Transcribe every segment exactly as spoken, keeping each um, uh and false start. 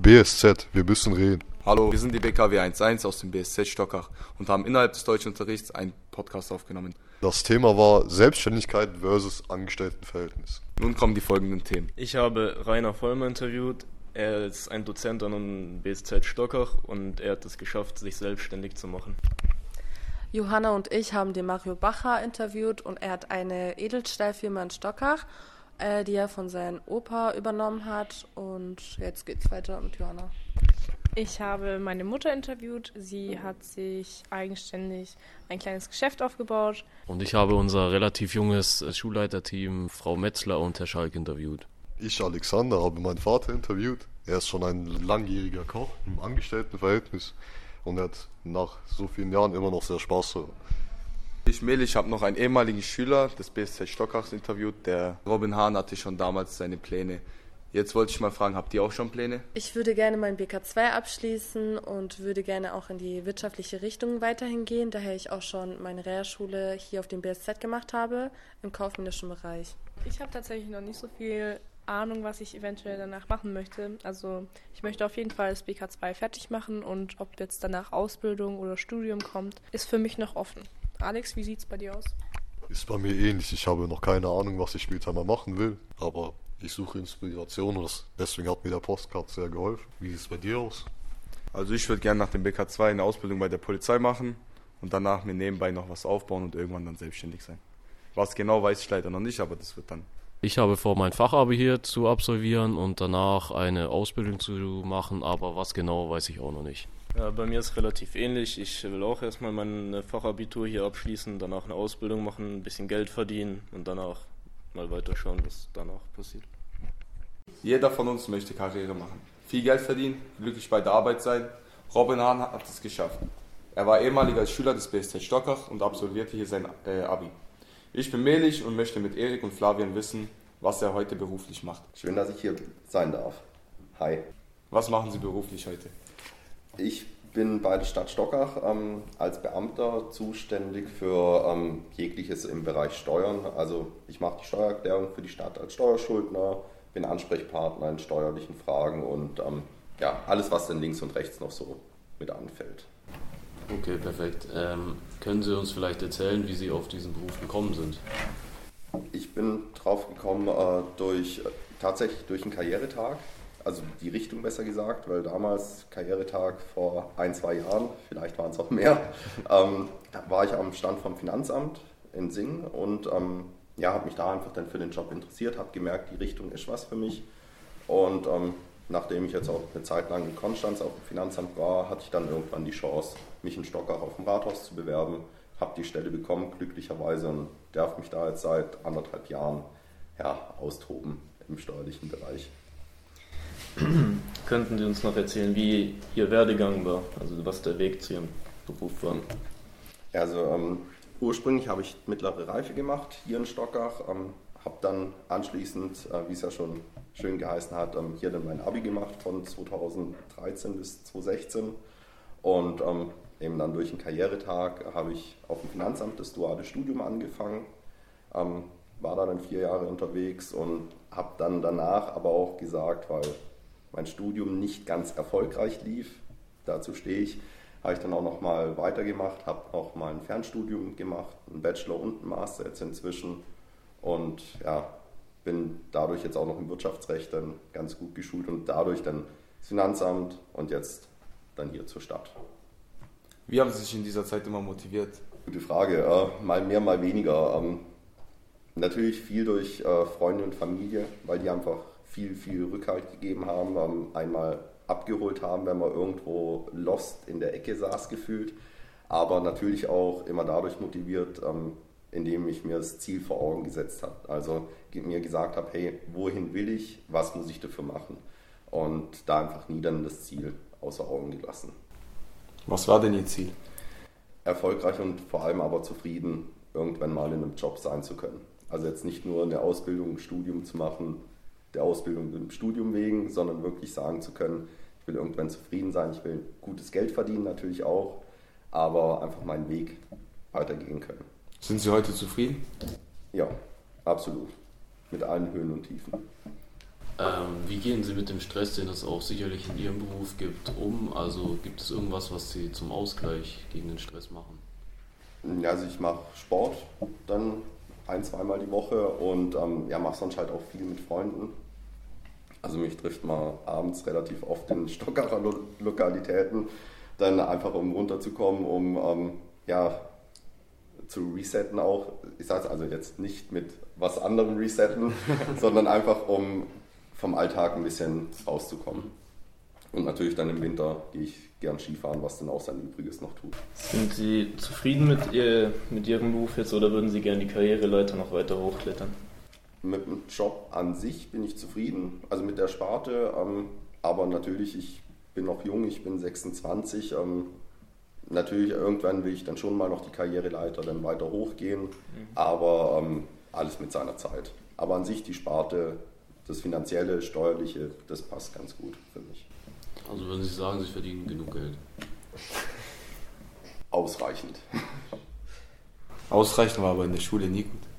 B S Z, wir müssen reden. Hallo, wir sind die B K W eins eins aus dem B S Z Stockach und haben innerhalb des Deutschunterrichts einen Podcast aufgenommen. Das Thema war Selbstständigkeit versus Angestelltenverhältnis. Nun kommen die folgenden Themen. Ich habe Rainer Vollmer interviewt. Er ist ein Dozent an dem B S Z Stockach und er hat es geschafft, sich selbstständig zu machen. Johanna und ich haben den Mario Bacher interviewt und er hat eine Edelstahlfirma in Stockach, äh, die er von seinem Opa übernommen hat. Und jetzt geht's weiter mit Johanna. Ich habe meine Mutter interviewt. Sie hat sich eigenständig ein kleines Geschäft aufgebaut. Und ich habe unser relativ junges Schulleiterteam, Frau Metzler und Herr Schalk, interviewt. Ich, Alexander, habe meinen Vater interviewt. Er ist schon ein langjähriger Koch im Angestelltenverhältnis und er hat nach so vielen Jahren immer noch sehr Spaß daran. Ich, Mel, ich habe noch einen ehemaligen Schüler des B S Z Stockachs interviewt. Der Robin Hahn hatte schon damals seine Pläne. Jetzt wollte ich mal fragen, habt ihr auch schon Pläne? Ich würde gerne meinen B K zwei abschließen und würde gerne auch in die wirtschaftliche Richtung weiterhin gehen, daher ich auch schon meine Realschule hier auf dem B S Z gemacht habe, im kaufmännischen Bereich. Ich habe tatsächlich noch nicht so viel Ahnung, was ich eventuell danach machen möchte. Also ich möchte auf jeden Fall das B K zwei fertig machen und ob jetzt danach Ausbildung oder Studium kommt, ist für mich noch offen. Alex, wie sieht's bei dir aus? Ist bei mir ähnlich. Ich habe noch keine Ahnung, was ich später mal machen will, aber ich suche Inspiration und das, deswegen hat mir der Postcard sehr geholfen. Wie sieht es bei dir aus? Also ich würde gerne nach dem B K zwei eine Ausbildung bei der Polizei machen und danach mir nebenbei noch was aufbauen und irgendwann dann selbstständig sein. Was genau, weiß ich leider noch nicht, aber das wird dann. Ich habe vor, mein Fachabi hier zu absolvieren und danach eine Ausbildung zu machen, aber was genau, weiß ich auch noch nicht. Ja, bei mir ist es relativ ähnlich. Ich will auch erstmal mein Fachabitur hier abschließen, danach eine Ausbildung machen, ein bisschen Geld verdienen und danach mal weiter schauen, was danach passiert. Jeder von uns möchte Karriere machen. Viel Geld verdienen, glücklich bei der Arbeit sein. Robin Hahn hat es geschafft. Er war ehemaliger Schüler des B S Z Stockach und absolvierte hier sein äh, Abi. Ich bin Melich und möchte mit Erik und Flavian wissen, was er heute beruflich macht. Schön, dass ich hier sein darf. Hi. Was machen Sie beruflich heute? Ich bin bei der Stadt Stockach ähm, als Beamter zuständig für ähm, jegliches im Bereich Steuern. Also ich mache die Steuererklärung für die Stadt als Steuerschuldner, bin Ansprechpartner in steuerlichen Fragen und ähm, ja, alles, was dann links und rechts noch so mit anfällt. Okay, perfekt. Ähm, können Sie uns vielleicht erzählen, wie Sie auf diesen Beruf gekommen sind? Ich bin drauf gekommen äh, durch, äh, tatsächlich durch einen Karrieretag. Also die Richtung besser gesagt, weil damals, Karrieretag vor ein, zwei Jahren, vielleicht waren es auch mehr, ähm, war ich am Stand vom Finanzamt in Singen und ähm, ja, habe mich da einfach dann für den Job interessiert, habe gemerkt, die Richtung ist was für mich. Und ähm, nachdem ich jetzt auch eine Zeit lang in Konstanz auf dem Finanzamt war, hatte ich dann irgendwann die Chance, mich in Stockach auf dem Rathaus zu bewerben, habe die Stelle bekommen, glücklicherweise, und darf mich da jetzt seit anderthalb Jahren ja, austoben im steuerlichen Bereich. Könnten Sie uns noch erzählen, wie Ihr Werdegang war, also was der Weg zu Ihrem Beruf war? Also ähm, ursprünglich habe ich mittlere Reife gemacht hier in Stockach, ähm, habe dann anschließend, äh, wie es ja schon schön geheißen hat, ähm, hier dann mein Abi gemacht von zweitausenddreizehn bis zweitausendsechzehn und ähm, eben dann durch den Karrieretag habe ich auf dem Finanzamt das duale Studium angefangen, ähm, war da dann vier Jahre unterwegs und habe dann danach aber auch gesagt, weil mein Studium nicht ganz erfolgreich lief, dazu stehe ich, habe ich dann auch noch mal weitergemacht, habe auch mal ein Fernstudium gemacht, einen Bachelor und einen Master jetzt inzwischen und ja, bin dadurch jetzt auch noch im Wirtschaftsrecht dann ganz gut geschult und dadurch dann das Finanzamt und jetzt dann hier zur Stadt. Wie haben Sie sich in dieser Zeit immer motiviert? Gute Frage, äh, mal mehr, mal weniger. Ähm, natürlich viel durch äh, Freunde und Familie, weil die einfach viel, viel Rückhalt gegeben haben, ähm, einmal abgeholt haben, wenn man irgendwo lost in der Ecke saß gefühlt, aber natürlich auch immer dadurch motiviert, ähm, indem ich mir das Ziel vor Augen gesetzt habe. Also mir gesagt habe, hey, wohin will ich, was muss ich dafür machen? Und da einfach nie dann das Ziel außer Augen gelassen. Was war denn Ihr Ziel? Erfolgreich und vor allem aber zufrieden, irgendwann mal in einem Job sein zu können. Also jetzt nicht nur eine Ausbildung, ein Studium zu machen, der Ausbildung im Studium wegen, sondern wirklich sagen zu können, ich will irgendwann zufrieden sein, ich will gutes Geld verdienen natürlich auch, aber einfach meinen Weg weitergehen können. Sind Sie heute zufrieden? Ja, absolut. Mit allen Höhen und Tiefen. Ähm, wie gehen Sie mit dem Stress, den es auch sicherlich in Ihrem Beruf gibt, um? Also gibt es irgendwas, was Sie zum Ausgleich gegen den Stress machen? Ja, also ich mache Sport dann ein-, zweimal die Woche und ähm, ja, mache sonst halt auch viel mit Freunden. Also mich trifft man abends relativ oft in Stockacher Lo- Lokalitäten, dann einfach um runterzukommen, um ähm, ja, zu resetten auch. Ich sage es also jetzt nicht mit was anderem resetten, sondern einfach um vom Alltag ein bisschen rauszukommen. Und natürlich dann im Winter gehe ich gern Skifahren, was dann auch sein Übriges noch tut. Sind Sie zufrieden mit, ihr, mit Ihrem Beruf jetzt oder würden Sie gerne die Karriereleiter noch weiter hochklettern? Mit dem Job an sich bin ich zufrieden, also mit der Sparte, ähm, aber natürlich, ich bin noch jung, ich bin sechsundzwanzig, ähm, natürlich irgendwann will ich dann schon mal noch die Karriereleiter dann weiter hochgehen, mhm. aber ähm, alles mit seiner Zeit. Aber an sich die Sparte, das Finanzielle, Steuerliche, das passt ganz gut für mich. Also würden Sie sagen, Sie verdienen genug Geld? Ausreichend. Ausreichend war aber in der Schule nie gut.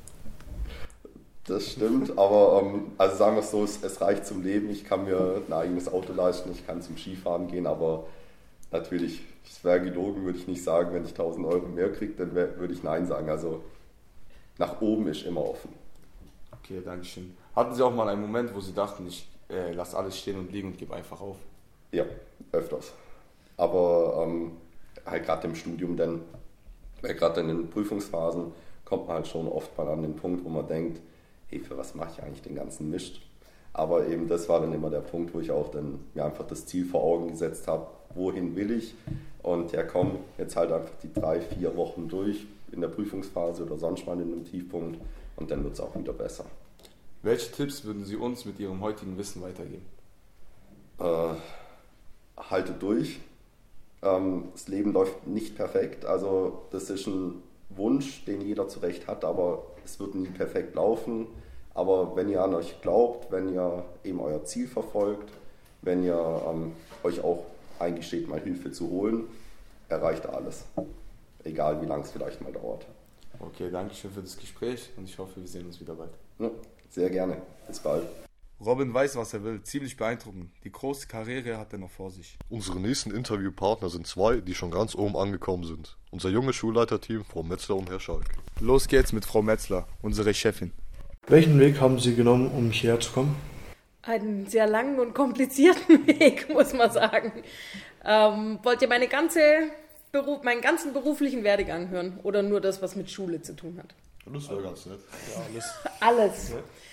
Das stimmt, aber ähm, also sagen wir es so, es, es reicht zum Leben. Ich kann mir ein eigenes Auto leisten, ich kann zum Skifahren gehen, aber natürlich, es wäre gelogen, würde ich nicht sagen, wenn ich tausend Euro mehr kriege, dann wär, würde ich Nein sagen. Also nach oben ist immer offen. Okay, danke schön. Hatten Sie auch mal einen Moment, wo Sie dachten, ich äh, lasse alles stehen und liegen und gebe einfach auf? Ja, öfters. Aber ähm, halt gerade im Studium dann, weil gerade in den Prüfungsphasen kommt man halt schon oft mal an den Punkt, wo man denkt, hey, für was mache ich eigentlich den ganzen Mist? Aber eben das war dann immer der Punkt, wo ich auch dann mir einfach das Ziel vor Augen gesetzt habe, wohin will ich? Und ja komm, jetzt halt einfach die drei, vier Wochen durch in der Prüfungsphase oder sonst mal in einem Tiefpunkt und dann wird es auch wieder besser. Welche Tipps würden Sie uns mit Ihrem heutigen Wissen weitergeben? Äh, halte durch. Ähm, das Leben läuft nicht perfekt, also das ist ein Wunsch, den jeder zurecht hat, aber es wird nie perfekt laufen. Aber wenn ihr an euch glaubt, wenn ihr eben euer Ziel verfolgt, wenn ihr ähm, euch auch eingesteht, mal Hilfe zu holen, erreicht ihr alles. Egal wie lange es vielleicht mal dauert. Okay, danke schön für das Gespräch und ich hoffe, wir sehen uns wieder bald. Ja, sehr gerne. Bis bald. Robin weiß, was er will. Ziemlich beeindruckend. Die große Karriere hat er noch vor sich. Unsere nächsten Interviewpartner sind zwei, die schon ganz oben angekommen sind. Unser junges Schulleiterteam, Frau Metzler und Herr Schalk. Los geht's mit Frau Metzler, unsere Chefin. Welchen Weg haben Sie genommen, um hierher zu kommen? Einen sehr langen und komplizierten Weg, muss man sagen. Ähm, wollt ihr meine ganze Beruf, meinen ganzen beruflichen Werdegang hören oder nur das, was mit Schule zu tun hat? Das wäre ganz nett. Ja, alles. Alles.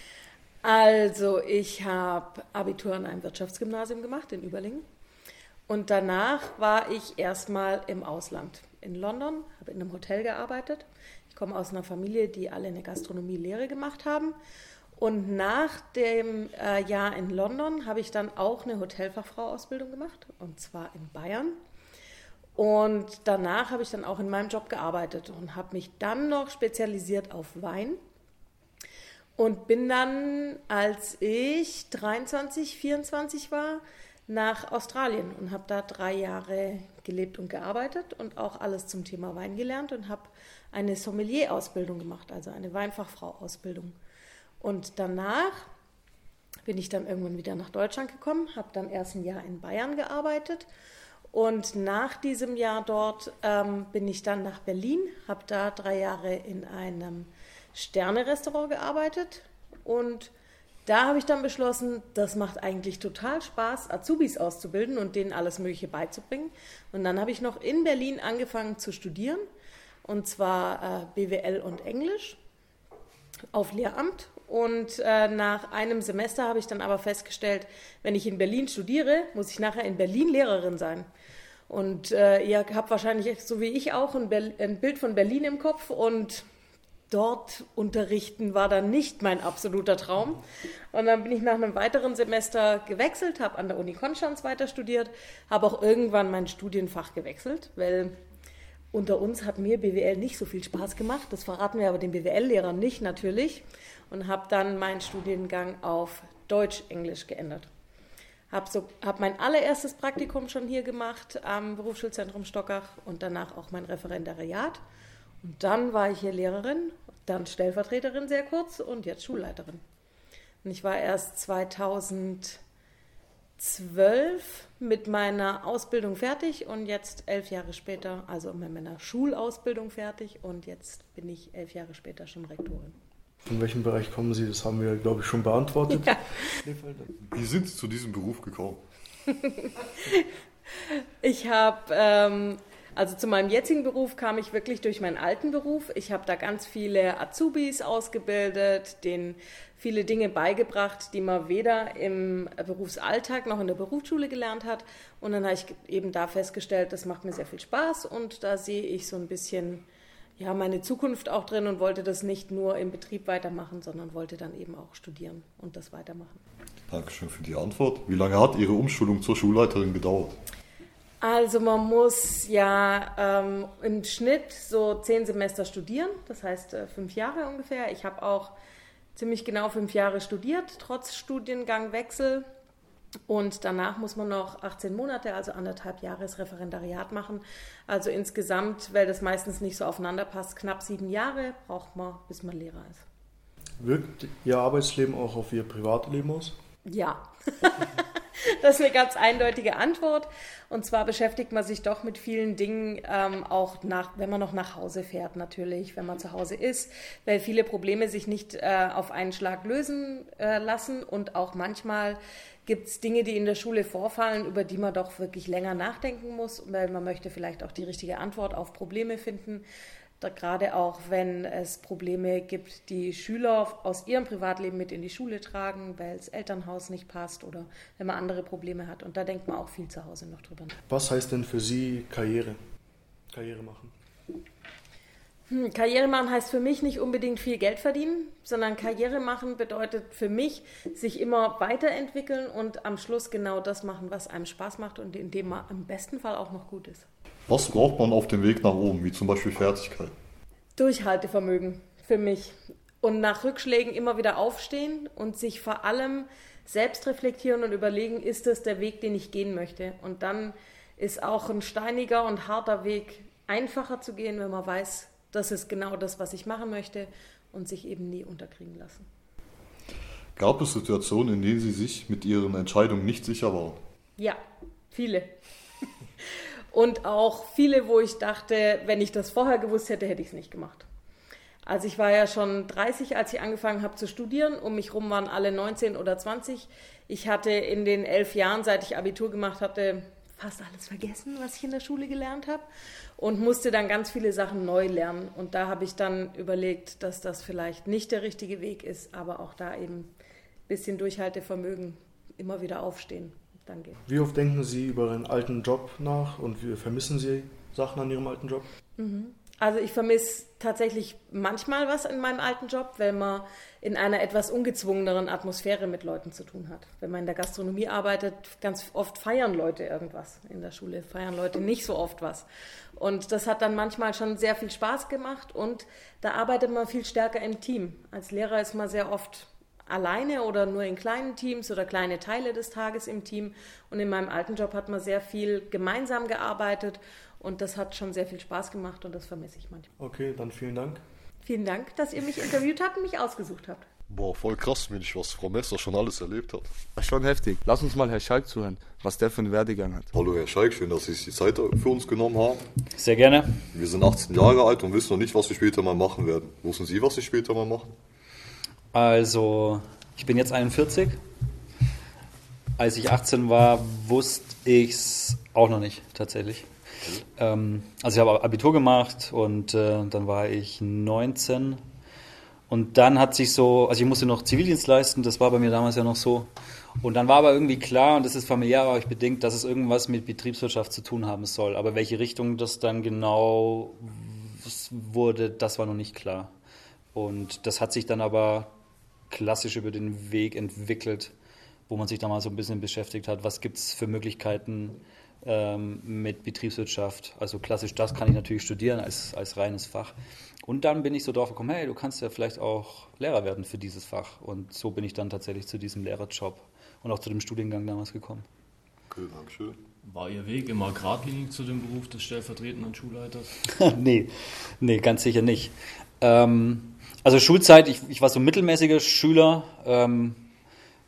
Also ich habe Abitur an einem Wirtschaftsgymnasium gemacht in Überlingen und danach war ich erstmal im Ausland. In London, habe in einem Hotel gearbeitet. Ich komme aus einer Familie, die alle eine Gastronomie-Lehre gemacht haben. Und nach dem äh, Jahr in London habe ich dann auch eine Hotelfachfrau-Ausbildung gemacht, und zwar in Bayern. Und danach habe ich dann auch in meinem Job gearbeitet und habe mich dann noch spezialisiert auf Wein. Und bin dann, als ich dreiundzwanzig, vierundzwanzig war, nach Australien und habe da drei Jahre gelebt und gearbeitet und auch alles zum Thema Wein gelernt und habe eine Sommelier-Ausbildung gemacht, also eine Weinfachfrau-Ausbildung. Und danach bin ich dann irgendwann wieder nach Deutschland gekommen, habe dann erst ein Jahr in Bayern gearbeitet und nach diesem Jahr dort ähm, bin ich dann nach Berlin, habe da drei Jahre in einem Sterne-Restaurant gearbeitet und da habe ich dann beschlossen, das macht eigentlich total Spaß, Azubis auszubilden und denen alles Mögliche beizubringen. Und dann habe ich noch in Berlin angefangen zu studieren, und zwar äh, B W L und Englisch auf Lehramt. Und äh, nach einem Semester habe ich dann aber festgestellt, wenn ich in Berlin studiere, muss ich nachher in Berlin Lehrerin sein. Und äh, ihr habt wahrscheinlich, so wie ich auch, ein, Be- ein Bild von Berlin im Kopf und dort unterrichten war dann nicht mein absoluter Traum. Und dann bin ich nach einem weiteren Semester gewechselt, habe an der Uni Konstanz weiter studiert, habe auch irgendwann mein Studienfach gewechselt, weil unter uns hat mir B W L nicht so viel Spaß gemacht. Das verraten wir aber den B W L-Lehrern nicht natürlich. Und habe dann meinen Studiengang auf Deutsch-Englisch geändert. Habe so, hab mein allererstes Praktikum schon hier gemacht am Berufsschulzentrum Stockach und danach auch mein Referendariat. Und dann war ich hier Lehrerin, dann Stellvertreterin sehr kurz und jetzt Schulleiterin. Und ich war erst zweitausendzwölf mit meiner Ausbildung fertig und jetzt elf Jahre später, also mit meiner Schulausbildung fertig und jetzt bin ich elf Jahre später schon Rektorin. Von welchem Bereich kommen Sie? Das haben wir, glaube ich, schon beantwortet. Ja. Wie sind Sie zu diesem Beruf gekommen? Ich habe, ähm, also zu meinem jetzigen Beruf kam ich wirklich durch meinen alten Beruf. Ich habe da ganz viele Azubis ausgebildet, denen viele Dinge beigebracht, die man weder im Berufsalltag noch in der Berufsschule gelernt hat. Und dann habe ich eben da festgestellt, das macht mir sehr viel Spaß und da sehe ich so ein bisschen ja, meine Zukunft auch drin und wollte das nicht nur im Betrieb weitermachen, sondern wollte dann eben auch studieren und das weitermachen. Dankeschön für die Antwort. Wie lange hat Ihre Umschulung zur Schulleiterin gedauert? Also man muss ja ähm, im Schnitt so zehn Semester studieren, das heißt äh, fünf Jahre ungefähr. Ich habe auch ziemlich genau fünf Jahre studiert, trotz Studiengangwechsel. Und danach muss man noch achtzehn Monate, also anderthalb Jahres Referendariat machen. Also insgesamt, weil das meistens nicht so aufeinander passt, knapp sieben Jahre braucht man, bis man Lehrer ist. Wirkt Ihr Arbeitsleben auch auf Ihr Privatleben aus? Ja, das ist eine ganz eindeutige Antwort. Und zwar beschäftigt man sich doch mit vielen Dingen, ähm, auch nach, wenn man noch nach Hause fährt natürlich, wenn man zu Hause ist, weil viele Probleme sich nicht äh, auf einen Schlag lösen äh, lassen und auch manchmal gibt es Dinge, die in der Schule vorfallen, über die man doch wirklich länger nachdenken muss, weil man möchte vielleicht auch die richtige Antwort auf Probleme finden. Da gerade auch, wenn es Probleme gibt, die Schüler aus ihrem Privatleben mit in die Schule tragen, weil das Elternhaus nicht passt oder wenn man andere Probleme hat. Und da denkt man auch viel zu Hause noch drüber nach. Was heißt denn für Sie Karriere? Karriere machen? Hm, Karriere machen heißt für mich nicht unbedingt viel Geld verdienen, sondern Karriere machen bedeutet für mich, sich immer weiterentwickeln und am Schluss genau das machen, was einem Spaß macht und in dem man im besten Fall auch noch gut ist. Was braucht man auf dem Weg nach oben, wie zum Beispiel Fertigkeit? Durchhaltevermögen für mich. Und nach Rückschlägen immer wieder aufstehen und sich vor allem selbst reflektieren und überlegen, ist das der Weg, den ich gehen möchte? Und dann ist auch ein steiniger und harter Weg einfacher zu gehen, wenn man weiß, das ist genau das, was ich machen möchte und sich eben nie unterkriegen lassen. Gab es Situationen, in denen Sie sich mit Ihren Entscheidungen nicht sicher waren? Ja, viele. Und auch viele, wo ich dachte, wenn ich das vorher gewusst hätte, hätte ich es nicht gemacht. Also ich war ja schon dreißig, als ich angefangen habe zu studieren. Um mich herum waren alle neunzehn oder zwanzig. Ich hatte in den elf Jahren, seit ich Abitur gemacht hatte, fast alles vergessen, was ich in der Schule gelernt habe. Und musste dann ganz viele Sachen neu lernen. Und da habe ich dann überlegt, dass das vielleicht nicht der richtige Weg ist, aber auch da eben ein bisschen Durchhaltevermögen, immer wieder aufstehen. Dann geht. Wie oft denken Sie über Ihren alten Job nach und wie vermissen Sie Sachen an Ihrem alten Job? Also ich vermisse tatsächlich manchmal was in meinem alten Job, weil man in einer etwas ungezwungeneren Atmosphäre mit Leuten zu tun hat. Wenn man in der Gastronomie arbeitet, ganz oft feiern Leute irgendwas. In der Schule feiern Leute nicht so oft was. Und das hat dann manchmal schon sehr viel Spaß gemacht und da arbeitet man viel stärker im Team. Als Lehrer ist man sehr oft alleine oder nur in kleinen Teams oder kleine Teile des Tages im Team. Und in meinem alten Job hat man sehr viel gemeinsam gearbeitet und das hat schon sehr viel Spaß gemacht und das vermisse ich manchmal. Okay, dann vielen Dank. Vielen Dank, dass ihr mich interviewt habt und mich ausgesucht habt. Boah, voll krass, Mensch, was Frau Messer schon alles erlebt hat. Das ist schon heftig. Lass uns mal Herr Schalk zuhören, was der für einen Werdegang hat. Hallo Herr Schalk, schön, dass Sie sich die Zeit für uns genommen haben. Sehr gerne. Wir sind achtzehn Jahre alt und wissen noch nicht, was wir später mal machen werden. Wussten Sie, was Sie später mal machen? Also, ich bin jetzt einundvierzig. Als ich achtzehn war, wusste ich es auch noch nicht, tatsächlich. Mhm. Ähm, also ich habe Abitur gemacht und äh, dann war ich neunzehn. Und dann hat sich so, also ich musste noch Zivildienst leisten, das war bei mir damals ja noch so. Und dann war aber irgendwie klar, und das ist familiär euch bedingt, dass es irgendwas mit Betriebswirtschaft zu tun haben soll. Aber welche Richtung das dann genau wurde, das war noch nicht klar. Und das hat sich dann aber klassisch über den Weg entwickelt, wo man sich da mal so ein bisschen beschäftigt hat, was gibt es für Möglichkeiten ähm, mit Betriebswirtschaft. Also klassisch, das kann ich natürlich studieren als, als reines Fach. Und dann bin ich so drauf gekommen, hey, du kannst ja vielleicht auch Lehrer werden für dieses Fach. Und so bin ich dann tatsächlich zu diesem Lehrerjob und auch zu dem Studiengang damals gekommen. Okay, danke schön. War Ihr Weg immer geradlinig zu dem Beruf des stellvertretenden Schulleiters? nee, nee, ganz sicher nicht. Ähm, also Schulzeit, ich, ich war so ein mittelmäßiger Schüler, ähm,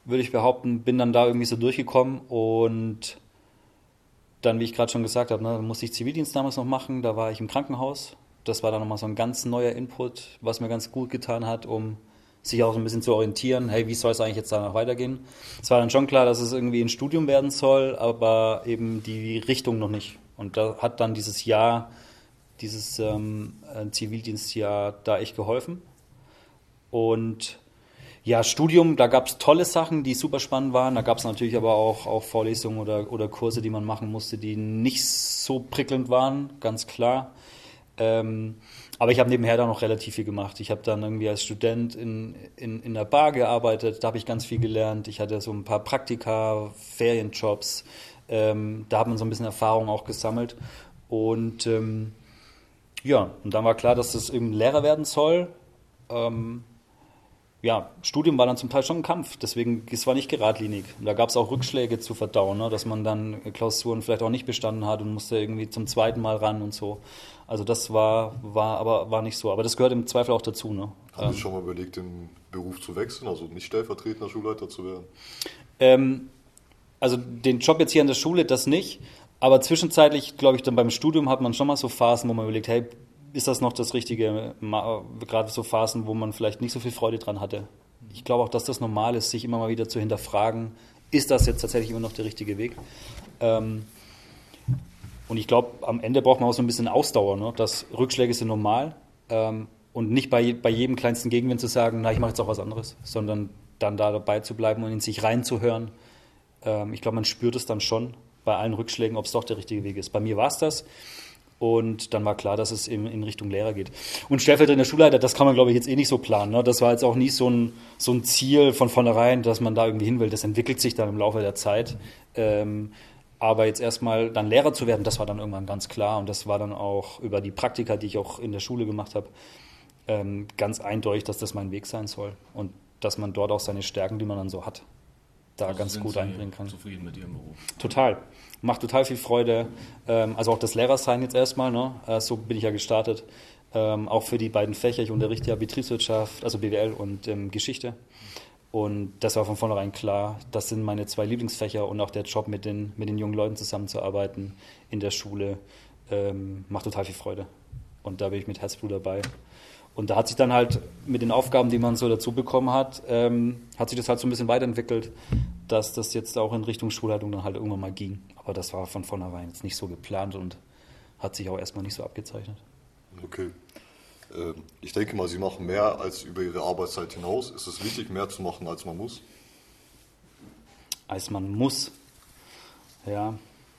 würde ich behaupten, bin dann da irgendwie so durchgekommen und dann, wie ich gerade schon gesagt habe, ne, musste ich Zivildienst damals noch machen, da war ich im Krankenhaus. Das war dann nochmal so ein ganz neuer Input, was mir ganz gut getan hat, um sich auch so ein bisschen zu orientieren, hey, wie soll es eigentlich jetzt danach weitergehen? Es war dann schon klar, dass es irgendwie ein Studium werden soll, aber eben die Richtung noch nicht. Und da hat dann dieses Jahr, dieses ähm, Zivildienstjahr da echt geholfen. Und ja, Studium, da gab es tolle Sachen, die super spannend waren. Da gab es natürlich aber auch, auch Vorlesungen oder, oder Kurse, die man machen musste, die nicht so prickelnd waren, ganz klar. Ähm, aber ich habe nebenher da noch relativ viel gemacht. Ich habe dann irgendwie als Student in, in, in der Bar gearbeitet, da habe ich ganz viel gelernt. Ich hatte so ein paar Praktika, Ferienjobs, ähm, da hat man so ein bisschen Erfahrung auch gesammelt. Und ähm, ja, und dann war klar, dass das eben Lehrer werden soll. Ähm, ja, Studium war dann zum Teil schon ein Kampf, deswegen, es war nicht geradlinig. Und da gab es auch Rückschläge zu verdauen, ne, dass man dann Klausuren vielleicht auch nicht bestanden hat und musste irgendwie zum zweiten Mal ran und so. Also das war, war aber war nicht so. Aber das gehört im Zweifel auch dazu. Ne? Haben Sie schon mal überlegt, den Beruf zu wechseln, also nicht stellvertretender Schulleiter zu werden? Ähm, also den Job jetzt hier an der Schule, das nicht. Aber zwischenzeitlich, glaube ich, dann beim Studium hat man schon mal so Phasen, wo man überlegt, hey, ist das noch das Richtige? Gerade so Phasen, wo man vielleicht nicht so viel Freude dran hatte. Ich glaube auch, dass das normal ist, sich immer mal wieder zu hinterfragen, ist das jetzt tatsächlich immer noch der richtige Weg? Ähm, und ich glaube, am Ende braucht man auch so ein bisschen Ausdauer. Ne? Das Rückschläge sind normal ähm, und nicht bei, bei jedem kleinsten Gegenwind zu sagen, na, ich mache jetzt auch was anderes, sondern dann da dabei zu bleiben und in sich reinzuhören. Ähm, ich glaube, man spürt es dann schon bei allen Rückschlägen, ob es doch der richtige Weg ist. Bei mir war es das. Und dann war klar, dass es in, in Richtung Lehrer geht. Und stellvertretender Schulleiter, das kann man, glaube ich, jetzt eh nicht so planen. Ne? Das war jetzt auch nie so ein, so ein Ziel von vornherein, dass man da irgendwie hin will. Das entwickelt sich dann im Laufe der Zeit. Ähm, aber jetzt erstmal dann Lehrer zu werden, das war dann irgendwann ganz klar. Und das war dann auch über die Praktika, die ich auch in der Schule gemacht habe, ähm, ganz eindeutig, dass das mein Weg sein soll. Und dass man dort auch seine Stärken, die man dann so hat, da also ganz gut Sie einbringen kann. Zufrieden mit Ihrem Beruf? Total. Macht total viel Freude. Ähm, also auch das Lehrersein jetzt erstmal, ne? äh, so bin ich ja gestartet. Ähm, auch für die beiden Fächer. Ich unterrichte ja Betriebswirtschaft, also B W L und ähm, Geschichte. Und das war von vornherein klar, das sind meine zwei Lieblingsfächer und auch der Job mit den, mit den jungen Leuten zusammenzuarbeiten in der Schule ähm, macht total viel Freude. Und da bin ich mit Herzblut dabei. Und da hat sich dann halt mit den Aufgaben, die man so dazu bekommen hat, ähm, hat sich das halt so ein bisschen weiterentwickelt, dass das jetzt auch in Richtung Schulleitung dann halt irgendwann mal ging. Aber das war von vornherein jetzt nicht so geplant und hat sich auch erstmal nicht so abgezeichnet. Okay. Ähm, ich denke mal, Sie machen mehr als über Ihre Arbeitszeit hinaus. Ist es wichtig, mehr zu machen, als man muss? Als man muss? Ja.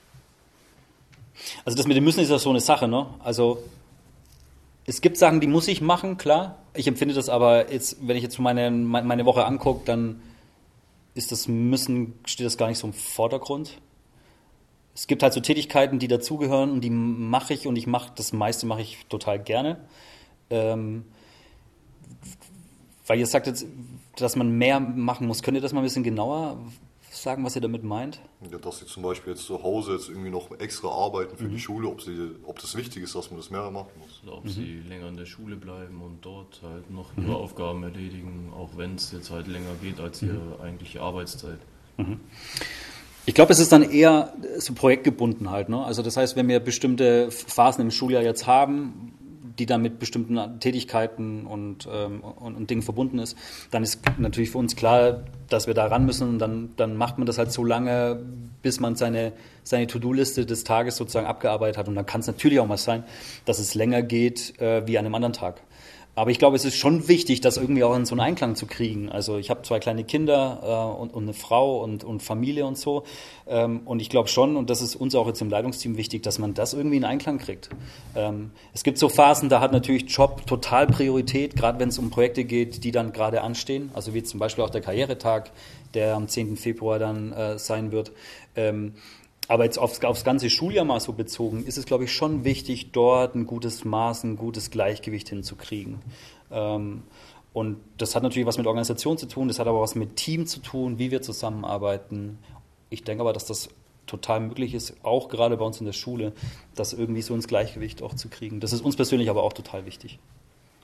Also das mit dem Müssen ist ja so eine Sache, ne? Also es gibt Sachen, die muss ich machen, klar. Ich empfinde das aber jetzt, wenn ich jetzt meine, meine Woche angucke, dann ist das Müssen, steht das gar nicht so im Vordergrund. Es gibt halt so Tätigkeiten, die dazugehören und die mache ich und ich mache, das meiste mache ich total gerne. Ähm, weil ihr sagt jetzt, dass man mehr machen muss. Könnt ihr das mal ein bisschen genauer sagen, was ihr damit meint? Ja, dass Sie zum Beispiel jetzt zu Hause jetzt irgendwie noch extra arbeiten für Mhm. die Schule, ob, Sie, ob das wichtig ist, dass man das mehr machen muss. Oder ob Mhm. Sie länger in der Schule bleiben und dort halt noch Ihre Mhm. Aufgaben erledigen, auch wenn es jetzt halt länger geht als Ihre Mhm. eigentliche Arbeitszeit. Mhm. Ich glaube, es ist dann eher so projektgebunden halt. Ne? Also das heißt, wenn wir bestimmte Phasen im Schuljahr jetzt haben, die dann mit bestimmten Tätigkeiten und, ähm, und, und Dingen verbunden ist, dann ist natürlich für uns klar, dass wir da ran müssen und dann, dann macht man das halt so lange, bis man seine, seine To-Do-Liste des Tages sozusagen abgearbeitet hat und dann kann es natürlich auch mal sein, dass es länger geht äh, wie an einem anderen Tag. Aber ich glaube, es ist schon wichtig, das irgendwie auch in so einen Einklang zu kriegen. Also ich habe zwei kleine Kinder äh, und, und eine Frau und, und Familie und so. Ähm, und ich glaube schon, und das ist uns auch jetzt im Leitungsteam wichtig, dass man das irgendwie in Einklang kriegt. Ähm, es gibt so Phasen, da hat natürlich Job total Priorität, gerade wenn es um Projekte geht, die dann gerade anstehen. Also wie zum Beispiel auch der Karrieretag, der am zehnten Februar dann äh, sein wird. Ähm, Aber jetzt aufs, aufs ganze Schuljahr mal so bezogen, ist es, glaube ich, schon wichtig, dort ein gutes Maß, ein gutes Gleichgewicht hinzukriegen. Ähm, und das hat natürlich was mit Organisation zu tun, das hat aber was mit Team zu tun, wie wir zusammenarbeiten. Ich denke aber, dass das total möglich ist, auch gerade bei uns in der Schule, das irgendwie so ins Gleichgewicht auch zu kriegen. Das ist uns persönlich aber auch total wichtig.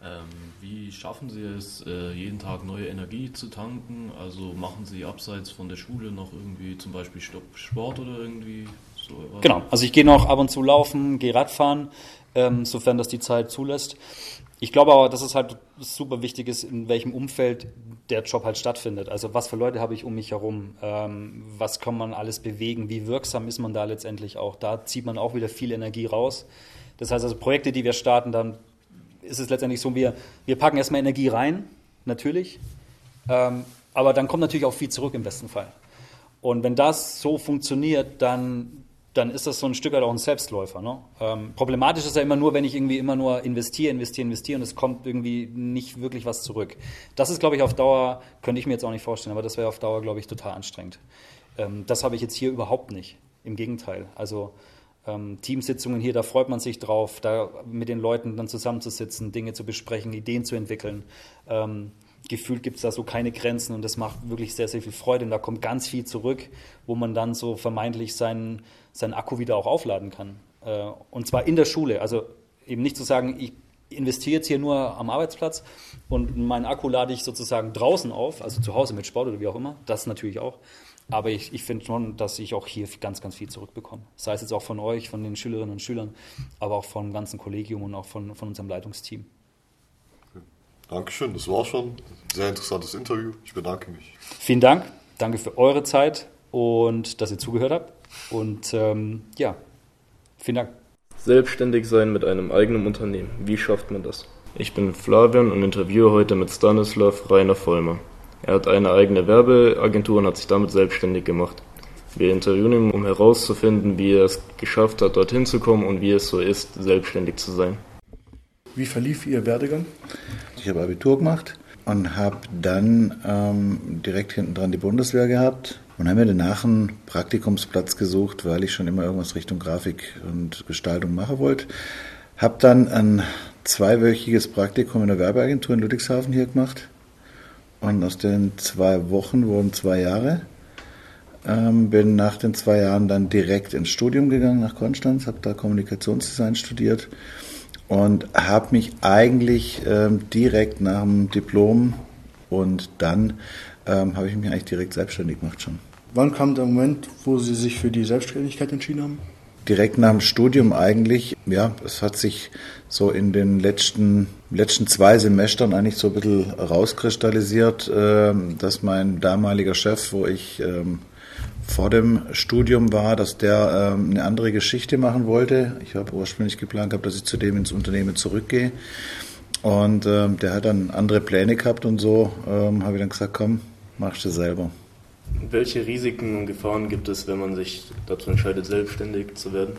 Ähm, wie schaffen Sie es, äh, jeden Tag neue Energie zu tanken? Also machen Sie abseits von der Schule noch irgendwie zum Beispiel Sport oder irgendwie so etwas? Genau, also ich gehe noch ab und zu laufen, gehe Radfahren, ähm, sofern das die Zeit zulässt. Ich glaube aber, dass es halt super wichtig ist, in welchem Umfeld der Job halt stattfindet. Also was für Leute habe ich um mich herum? Ähm, was kann man alles bewegen? Wie wirksam ist man da letztendlich auch? Da zieht man auch wieder viel Energie raus. Das heißt also, Projekte, die wir starten, dann ist es letztendlich so, wir, wir packen erstmal Energie rein, natürlich, ähm, aber dann kommt natürlich auch viel zurück im besten Fall. Und wenn das so funktioniert, dann, dann ist das so ein Stück weit auch ein Selbstläufer. Ne? Ähm, problematisch ist ja immer nur, wenn ich irgendwie immer nur investiere, investiere, investiere und es kommt irgendwie nicht wirklich was zurück. Das ist, glaube ich, auf Dauer, könnte ich mir jetzt auch nicht vorstellen, aber das wäre auf Dauer, glaube ich, total anstrengend. Ähm, das habe ich jetzt hier überhaupt nicht, im Gegenteil. Also Ähm, Teamsitzungen hier, da freut man sich drauf, da mit den Leuten dann zusammenzusitzen, Dinge zu besprechen, Ideen zu entwickeln. Ähm, gefühlt gibt es da so keine Grenzen und das macht wirklich sehr, sehr viel Freude und da kommt ganz viel zurück, wo man dann so vermeintlich seinen, seinen Akku wieder auch aufladen kann. Äh, und zwar in der Schule, also eben nicht zu sagen, ich investiere jetzt hier nur am Arbeitsplatz und meinen Akku lade ich sozusagen draußen auf, also zu Hause mit Sport oder wie auch immer, das natürlich auch. Aber ich, ich finde schon, dass ich auch hier ganz, ganz viel zurückbekomme. Sei es jetzt auch von euch, von den Schülerinnen und Schülern, aber auch vom ganzen Kollegium und auch von, von unserem Leitungsteam. Okay. Dankeschön, das war schon ein sehr interessantes Interview. Ich bedanke mich. Vielen Dank, danke für eure Zeit und dass ihr zugehört habt. Und ähm, ja, vielen Dank. Selbstständig sein mit einem eigenen Unternehmen. Wie schafft man das? Ich bin Flavian und interviewe heute mit Stanislav Rainer Vollmer. Er hat eine eigene Werbeagentur und hat sich damit selbstständig gemacht. Wir interviewen ihn, um herauszufinden, wie er es geschafft hat, dorthin zu kommen und wie es so ist, selbstständig zu sein. Wie verlief Ihr Werdegang? Ich habe Abitur gemacht und habe dann ähm, direkt hinten dran die Bundeswehr gehabt und habe mir danach einen Praktikumsplatz gesucht, weil ich schon immer irgendwas Richtung Grafik und Gestaltung machen wollte. Habe dann ein zweiwöchiges Praktikum in der Werbeagentur in Ludwigshafen hier gemacht. Und aus den zwei Wochen wurden zwei Jahre. Ähm, bin nach den zwei Jahren dann direkt ins Studium gegangen nach Konstanz, habe da Kommunikationsdesign studiert und habe mich eigentlich ähm, direkt nach dem Diplom und dann ähm, habe ich mich eigentlich direkt selbstständig gemacht schon. Wann kam der Moment, wo Sie sich für die Selbstständigkeit entschieden haben? Direkt nach dem Studium eigentlich, ja, es hat sich so in den letzten, letzten zwei Semestern eigentlich so ein bisschen rauskristallisiert, äh, dass mein damaliger Chef, wo ich ähm, vor dem Studium war, dass der ähm, eine andere Geschichte machen wollte. Ich habe ursprünglich geplant gehabt, dass ich zu dem ins Unternehmen zurückgehe und ähm, der hat dann andere Pläne gehabt und so ähm, habe ich dann gesagt, komm, machst du selber. Welche Risiken und Gefahren gibt es, wenn man sich dazu entscheidet, selbstständig zu werden?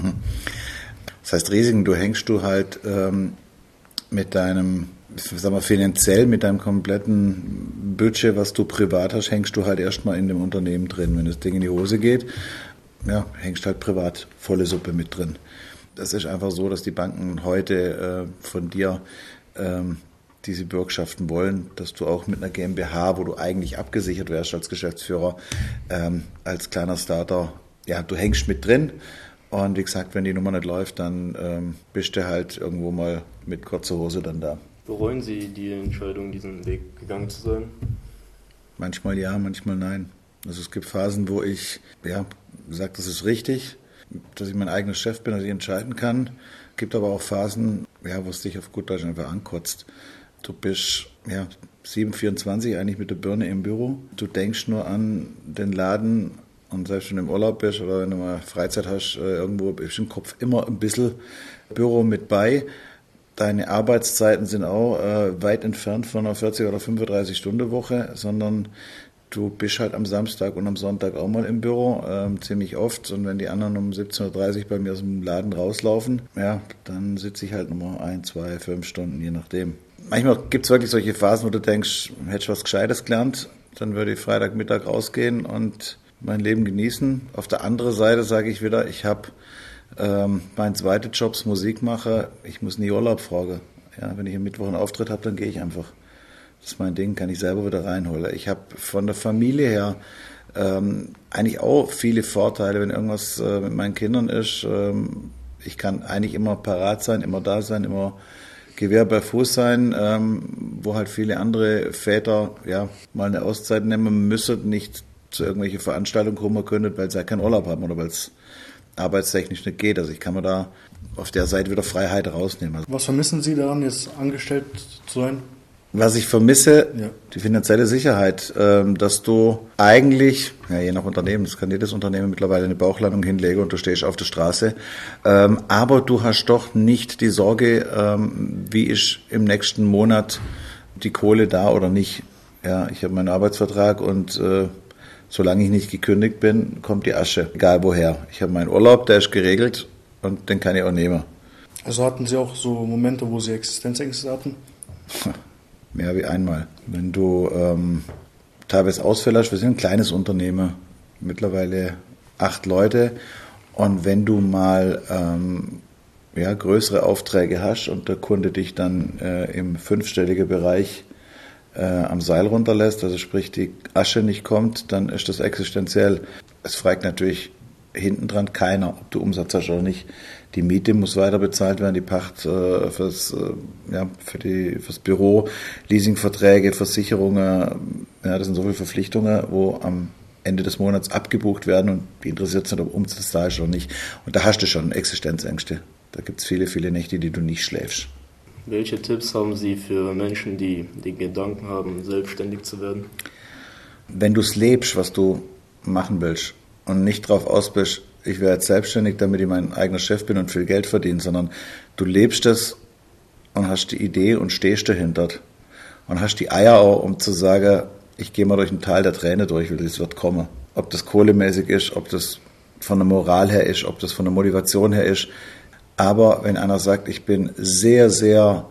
Das heißt Risiken, du hängst du halt ähm, mit deinem, sagen wir finanziell, mit deinem kompletten Budget, was du privat hast, hängst du halt erstmal in dem Unternehmen drin. Wenn das Ding in die Hose geht, ja, hängst halt privat volle Suppe mit drin. Das ist einfach so, dass die Banken heute äh, von dir ähm, diese Bürgschaften wollen, dass du auch mit einer GmbH, wo du eigentlich abgesichert wärst als Geschäftsführer, ähm, als kleiner Starter, ja, du hängst mit drin und wie gesagt, wenn die Nummer nicht läuft, dann ähm, bist du halt irgendwo mal mit kurzer Hose dann da. Bereuen Sie die Entscheidung, diesen Weg gegangen zu sein? Manchmal ja, manchmal nein. Also es gibt Phasen, wo ich, ja, sage, das ist richtig, dass ich mein eigener Chef bin, dass ich entscheiden kann. Es gibt aber auch Phasen, ja, wo es dich auf gut Deutsch einfach ankotzt. Du bist ja, sieben vierundzwanzig eigentlich mit der Birne im Büro. Du denkst nur an den Laden und selbst wenn du im Urlaub bist oder wenn du mal Freizeit hast, irgendwo ist im Kopf immer ein bisschen Büro mit bei. Deine Arbeitszeiten sind auch äh, weit entfernt von einer vierzig- oder fünfunddreißig-Stunden-Woche, sondern du bist halt am Samstag und am Sonntag auch mal im Büro, äh, ziemlich oft. Und wenn die anderen um siebzehn Uhr dreißig bei mir aus dem Laden rauslaufen, ja, dann sitze ich halt nochmal ein, zwei, fünf Stunden, je nachdem. Manchmal gibt es wirklich solche Phasen, wo du denkst, hättest du was Gescheites gelernt, dann würde ich Freitagmittag rausgehen und mein Leben genießen. Auf der anderen Seite sage ich wieder, ich habe ähm, mein zweiter Job, Musik mache, ich muss nie Urlaub fragen. Ja, wenn ich am Mittwoch einen Auftritt habe, dann gehe ich einfach. Das ist mein Ding, kann ich selber wieder reinholen. Ich habe von der Familie her ähm, eigentlich auch viele Vorteile, wenn irgendwas äh, mit meinen Kindern ist. Ähm, ich kann eigentlich immer parat sein, immer da sein, immer Gewehr bei Fuß sein, ähm, wo halt viele andere Väter ja mal eine Auszeit nehmen müssen, nicht zu irgendwelchen Veranstaltungen kommen können, weil sie ja keinen Urlaub haben oder weil es arbeitstechnisch nicht geht. Also ich kann mir da auf der Seite wieder Freiheit rausnehmen. Was vermissen Sie daran, jetzt angestellt zu sein? Was ich vermisse, ja. die finanzielle Sicherheit, ähm, dass du eigentlich, ja, je nach Unternehmen, das kann jedes Unternehmen mittlerweile eine Bauchlandung hinlegen und du stehst auf der Straße, ähm, aber du hast doch nicht die Sorge, ähm, wie ist im nächsten Monat die Kohle da oder nicht. Ja, ich habe meinen Arbeitsvertrag und äh, solange ich nicht gekündigt bin, kommt die Asche, egal woher. Ich habe meinen Urlaub, der ist geregelt und den kann ich auch nehmen. Also hatten Sie auch so Momente, wo Sie Existenzängste hatten? Mehr wie einmal. Wenn du ähm, teilweise Ausfälle hast, wir sind ein kleines Unternehmen, mittlerweile acht Leute, und wenn du mal ähm, ja, größere Aufträge hast und der Kunde dich dann äh, im fünfstelligen Bereich äh, am Seil runterlässt, also sprich die Asche nicht kommt, dann ist das existenziell. Es fragt natürlich hinten dran keiner, ob du Umsatz hast oder nicht. Die Miete muss weiter bezahlt werden, die Pacht äh, fürs, äh, ja, für die, fürs Büro, Leasingverträge, Versicherungen, ja, das sind so viele Verpflichtungen, wo am Ende des Monats abgebucht werden und die interessiert sind, ob Umsatz da ist oder nicht. Und da hast du schon Existenzängste. Da gibt es viele, viele Nächte, die du nicht schläfst. Welche Tipps haben Sie für Menschen, die den Gedanken haben, selbstständig zu werden? Wenn du es lebst, was du machen willst und nicht drauf aus bist, ich werde jetzt selbstständig, damit ich mein eigener Chef bin und viel Geld verdiene, sondern du lebst es und hast die Idee und stehst dahinter und hast die Eier auch, um zu sagen, ich gehe mal durch ein Tal der Träne durch, weil das wird kommen. Ob das kohlemäßig ist, ob das von der Moral her ist, ob das von der Motivation her ist. Aber wenn einer sagt, ich bin sehr, sehr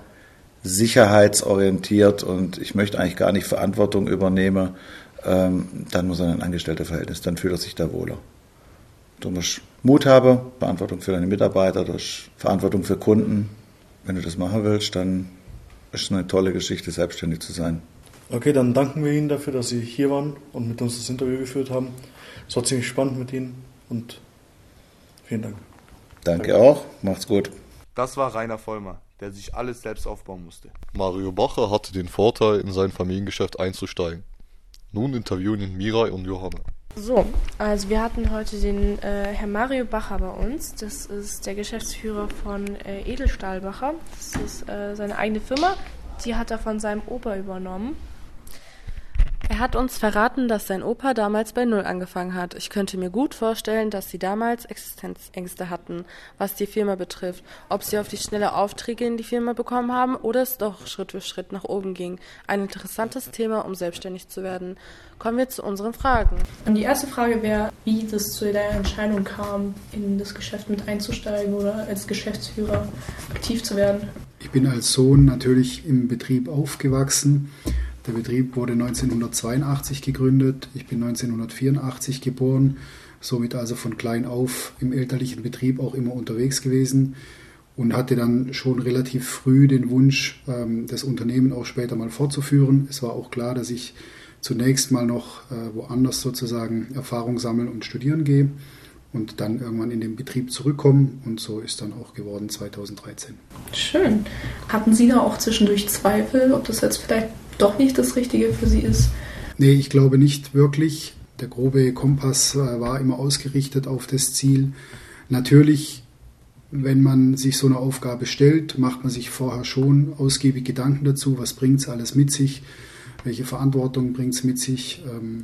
sicherheitsorientiert und ich möchte eigentlich gar nicht Verantwortung übernehmen, ähm, dann muss er in ein Angestelltenverhältnis, dann fühlt er sich da wohler. Du musst Mut haben, Verantwortung für deine Mitarbeiter, du hast Verantwortung für Kunden. Wenn du das machen willst, dann ist es eine tolle Geschichte, selbstständig zu sein. Okay, dann danken wir Ihnen dafür, dass Sie hier waren und mit uns das Interview geführt haben. Es war ziemlich spannend mit Ihnen und vielen Dank. Danke auch, macht's gut. Das war Rainer Vollmer, der sich alles selbst aufbauen musste. Mario Bacher hatte den Vorteil, in sein Familiengeschäft einzusteigen. Nun interviewen ihn Mirai und Johanna. So, also wir hatten heute den äh, Herrn Mario Bacher bei uns. Das ist der Geschäftsführer von äh, Edelstahl Bacher. Das ist äh, seine eigene Firma. Die hat er von seinem Opa übernommen. Er hat uns verraten, dass sein Opa damals bei Null angefangen hat. Ich könnte mir gut vorstellen, dass sie damals Existenzängste hatten, was die Firma betrifft. Ob sie auf die schnelle Aufträge in die Firma bekommen haben oder es doch Schritt für Schritt nach oben ging. Ein interessantes Thema, um selbstständig zu werden. Kommen wir zu unseren Fragen. Und die erste Frage wäre, wie das zu der Entscheidung kam, in das Geschäft mit einzusteigen oder als Geschäftsführer aktiv zu werden. Ich bin als Sohn natürlich im Betrieb aufgewachsen. Der Betrieb wurde neunzehnhundertzweiundachtzig gegründet. Ich bin neunzehnhundertvierundachtzig geboren, somit also von klein auf im elterlichen Betrieb auch immer unterwegs gewesen und hatte dann schon relativ früh den Wunsch, das Unternehmen auch später mal fortzuführen. Es war auch klar, dass ich zunächst mal noch woanders sozusagen Erfahrung sammeln und studieren gehe und dann irgendwann in den Betrieb zurückkommen, und so ist dann auch geworden zweitausenddreizehn. Schön. Hatten Sie da auch zwischendurch Zweifel, ob das jetzt vielleicht doch nicht das Richtige für Sie ist? Nee, ich glaube nicht wirklich. Der grobe Kompass war immer ausgerichtet auf das Ziel. Natürlich, wenn man sich so eine Aufgabe stellt, macht man sich vorher schon ausgiebig Gedanken dazu, was bringt es alles mit sich, welche Verantwortung bringt es mit sich.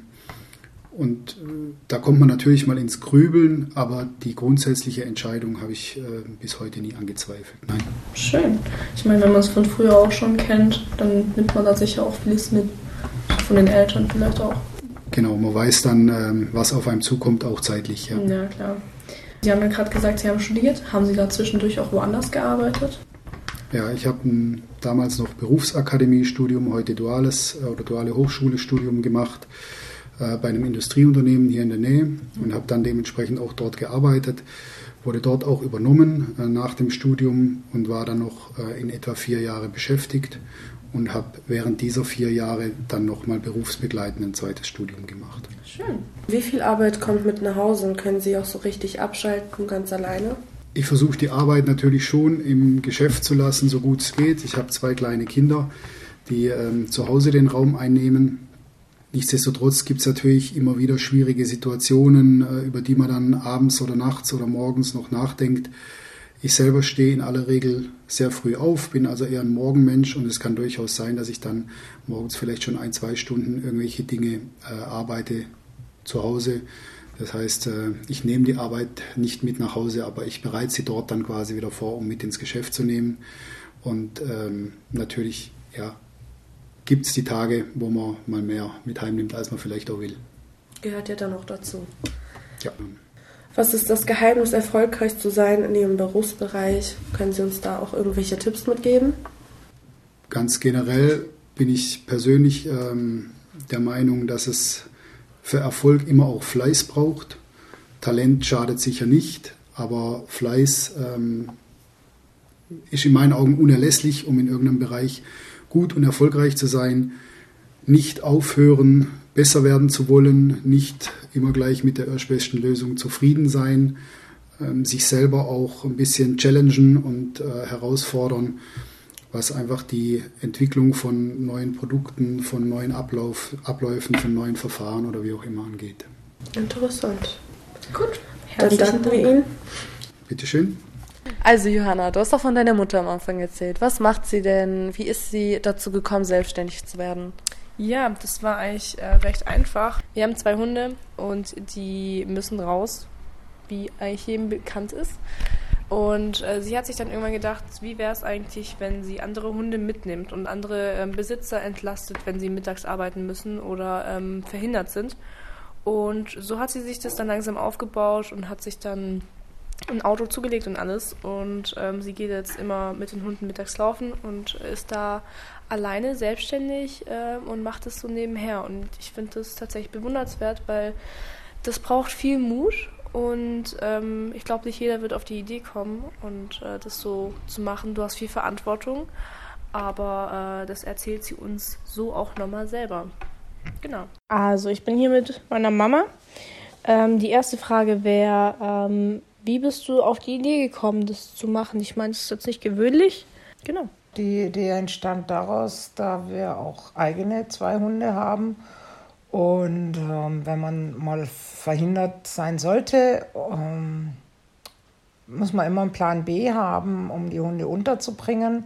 Und da kommt man natürlich mal ins Grübeln, aber die grundsätzliche Entscheidung habe ich äh, bis heute nie angezweifelt. Nein. Schön. Ich meine, wenn man es von früher auch schon kennt, dann nimmt man da sicher auch vieles mit, von den Eltern vielleicht auch. Genau, man weiß dann, ähm, was auf einem zukommt, auch zeitlich. Ja, ja klar. Sie haben ja gerade gesagt, Sie haben studiert. Haben Sie da zwischendurch auch woanders gearbeitet? Ja, ich habe ein damals noch Berufsakademiestudium, heute duales oder duale Hochschule-Studium gemacht, bei einem Industrieunternehmen hier in der Nähe und habe dann dementsprechend auch dort gearbeitet, wurde dort auch übernommen äh, nach dem Studium und war dann noch äh, in etwa vier Jahre beschäftigt und habe während dieser vier Jahre dann nochmal berufsbegleitend ein zweites Studium gemacht. Schön. Wie viel Arbeit kommt mit nach Hause und können Sie auch so richtig abschalten, ganz alleine? Ich versuche die Arbeit natürlich schon im Geschäft zu lassen, so gut es geht. Ich habe zwei kleine Kinder, die ähm, zu Hause den Raum einnehmen. Nichtsdestotrotz gibt es natürlich immer wieder schwierige Situationen, äh, über die man dann abends oder nachts oder morgens noch nachdenkt. Ich selber stehe in aller Regel sehr früh auf, bin also eher ein Morgenmensch und es kann durchaus sein, dass ich dann morgens vielleicht schon ein, zwei Stunden irgendwelche Dinge äh, arbeite zu Hause. Das heißt, äh, ich nehme die Arbeit nicht mit nach Hause, aber ich bereite sie dort dann quasi wieder vor, um mit ins Geschäft zu nehmen. Und ähm, natürlich, ja, gibt es die Tage, wo man mal mehr mit heimnimmt, als man vielleicht auch will. Gehört ja dann auch dazu. Ja. Was ist das Geheimnis, erfolgreich zu sein in Ihrem Berufsbereich? Können Sie uns da auch irgendwelche Tipps mitgeben? Ganz generell bin ich persönlich ähm, der Meinung, dass es für Erfolg immer auch Fleiß braucht. Talent schadet sicher nicht, aber Fleiß ähm, ist in meinen Augen unerlässlich, um in irgendeinem Bereich gut und erfolgreich zu sein. Nicht aufhören, besser werden zu wollen, nicht immer gleich mit der erstbesten Lösung zufrieden sein, ähm, sich selber auch ein bisschen challengen und äh, herausfordern, was einfach die Entwicklung von neuen Produkten, von neuen Ablauf, Abläufen, von neuen Verfahren oder wie auch immer angeht. Interessant. Gut, dann danken wir Ihnen. Bitteschön. Also Johanna, du hast doch von deiner Mutter am Anfang erzählt. Was macht sie denn? Wie ist sie dazu gekommen, selbstständig zu werden? Ja, das war eigentlich äh, recht einfach. Wir haben zwei Hunde und die müssen raus, wie eigentlich jedem bekannt ist. Und äh, sie hat sich dann irgendwann gedacht, wie wäre es eigentlich, wenn sie andere Hunde mitnimmt und andere ähm, Besitzer entlastet, wenn sie mittags arbeiten müssen oder ähm, verhindert sind. Und so hat sie sich das dann langsam aufgebaut und hat sich dann ein Auto zugelegt und alles. Und ähm, sie geht jetzt immer mit den Hunden mittags laufen und ist da alleine selbstständig äh, und macht es so nebenher. Und ich finde das tatsächlich bewundernswert, weil das braucht viel Mut. Und ähm, ich glaube, nicht jeder wird auf die Idee kommen und äh, das so zu machen. Du hast viel Verantwortung, aber äh, das erzählt sie uns so auch nochmal selber. Genau. Also ich bin hier mit meiner Mama. Ähm, die erste Frage wäre, ähm, wie bist du auf die Idee gekommen, das zu machen? Ich meine, das ist jetzt nicht gewöhnlich. Genau. Die Idee entstand daraus, da wir auch eigene zwei Hunde haben. Und ähm, wenn man mal verhindert sein sollte, ähm, muss man immer einen Plan B haben, um die Hunde unterzubringen.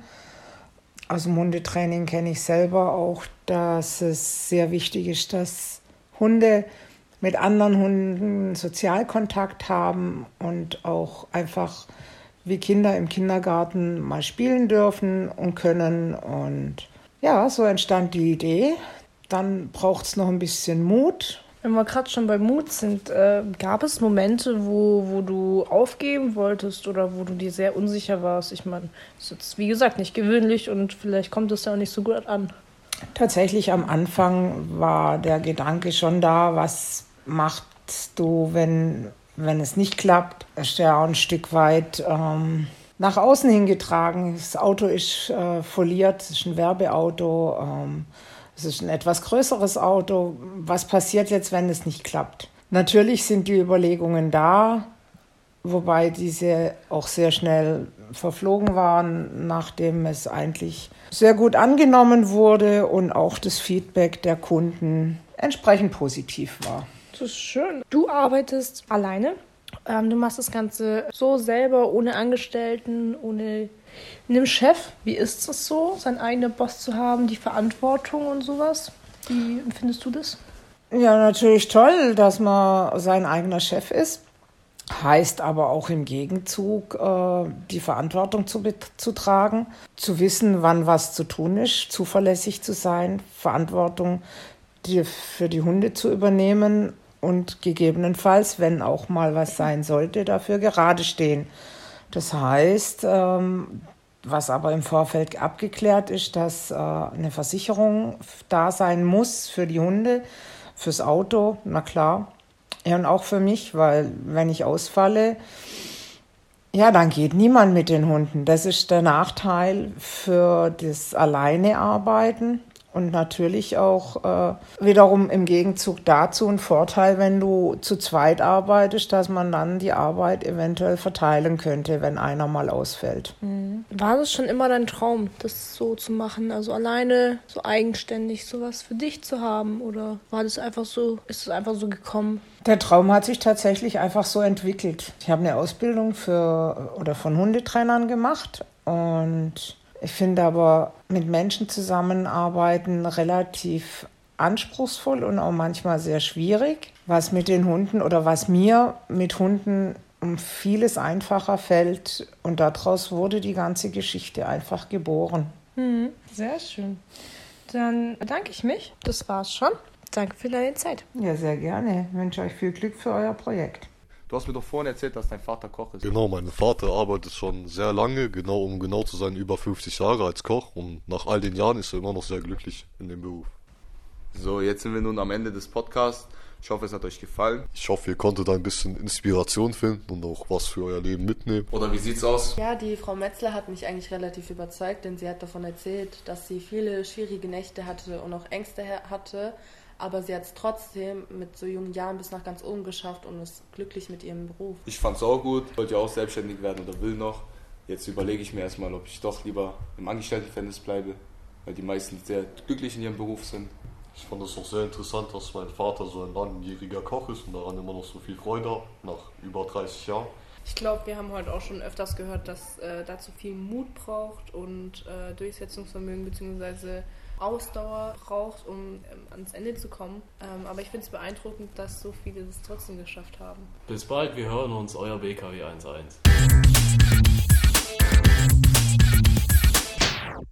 Aus dem Hundetraining kenne ich selber auch, dass es sehr wichtig ist, dass Hunde mit anderen Hunden Sozialkontakt haben und auch einfach wie Kinder im Kindergarten mal spielen dürfen und können. Und ja, so entstand die Idee. Dann braucht es noch ein bisschen Mut. Wenn wir gerade schon bei Mut sind, äh, gab es Momente, wo, wo du aufgeben wolltest oder wo du dir sehr unsicher warst? Ich meine, das ist jetzt, wie gesagt, nicht gewöhnlich und vielleicht kommt es ja auch nicht so gut an. Tatsächlich am Anfang war der Gedanke schon da, was machst du, wenn, wenn es nicht klappt? Es ist ja auch ein Stück weit ähm, nach außen hingetragen. Das Auto ist äh, foliert, es ist ein Werbeauto, ähm, es ist ein etwas größeres Auto. Was passiert jetzt, wenn es nicht klappt? Natürlich sind die Überlegungen da, wobei diese auch sehr schnell verflogen waren, nachdem es eigentlich sehr gut angenommen wurde und auch das Feedback der Kunden entsprechend positiv war. Das ist schön. Du arbeitest alleine. Ähm, du machst das Ganze so selber, ohne Angestellten, ohne einem Chef. Wie ist es so, seinen eigenen Boss zu haben, die Verantwortung und sowas? Wie empfindest du das? Ja, natürlich toll, dass man sein eigener Chef ist. Heißt aber auch im Gegenzug, äh, die Verantwortung zu, zu tragen, zu wissen, wann was zu tun ist, zuverlässig zu sein, Verantwortung die, für die Hunde zu übernehmen und gegebenenfalls, wenn auch mal was sein sollte, dafür gerade stehen. Das heißt, ähm, was aber im Vorfeld abgeklärt ist, dass äh, eine Versicherung da sein muss für die Hunde, fürs Auto, na klar. Ja, und auch für mich, weil wenn ich ausfalle, ja, dann geht niemand mit den Hunden. Das ist der Nachteil für das Alleinearbeiten Und natürlich auch äh, wiederum im Gegenzug dazu ein Vorteil, wenn du zu zweit arbeitest, dass man dann die Arbeit eventuell verteilen könnte, wenn einer mal ausfällt. Mhm. War das schon immer dein Traum, das so zu machen? Also alleine, so eigenständig, sowas für dich zu haben? Oder war das einfach so, ist es einfach so gekommen? Der Traum hat sich tatsächlich einfach so entwickelt. Ich habe eine Ausbildung für oder von Hundetrainern gemacht und ich finde aber mit Menschen zusammenarbeiten relativ anspruchsvoll und auch manchmal sehr schwierig, was mit den Hunden oder was mir mit Hunden um vieles einfacher fällt. Und daraus wurde die ganze Geschichte einfach geboren. Mhm, sehr schön. Dann bedanke ich mich. Das war's schon. Danke für deine Zeit. Ja, sehr gerne. Ich wünsche euch viel Glück für euer Projekt. Du hast mir doch vorhin erzählt, dass dein Vater Koch ist. Genau, mein Vater arbeitet schon sehr lange, genau um genau zu sein, über fünfzig Jahre als Koch. Und nach all den Jahren ist er immer noch sehr glücklich in dem Beruf. So, jetzt sind wir nun am Ende des Podcasts. Ich hoffe, es hat euch gefallen. Ich hoffe, ihr konntet ein bisschen Inspiration finden und auch was für euer Leben mitnehmen. Oder wie sieht's aus? Ja, die Frau Metzler hat mich eigentlich relativ überzeugt, denn sie hat davon erzählt, dass sie viele schwierige Nächte hatte und auch Ängste hatte. Aber sie hat es trotzdem mit so jungen Jahren bis nach ganz oben geschafft und ist glücklich mit ihrem Beruf. Ich fand's auch gut. Ich wollte ja auch selbstständig werden oder will noch. Jetzt überlege ich mir erstmal, ob ich doch lieber im Angestelltenverhältnis bleibe, weil die meisten sehr glücklich in ihrem Beruf sind. Ich fand es auch sehr interessant, dass mein Vater so ein langjähriger Koch ist und daran immer noch so viel Freude hat, nach über dreißig Jahren. Ich glaube, wir haben heute auch schon öfters gehört, dass äh, dazu viel Mut braucht und äh, Durchsetzungsvermögen bzw. Ausdauer braucht, um ähm, ans Ende zu kommen. Ähm, aber ich finde es beeindruckend, dass so viele das trotzdem geschafft haben. Bis bald, wir hören uns, euer B K W eins eins.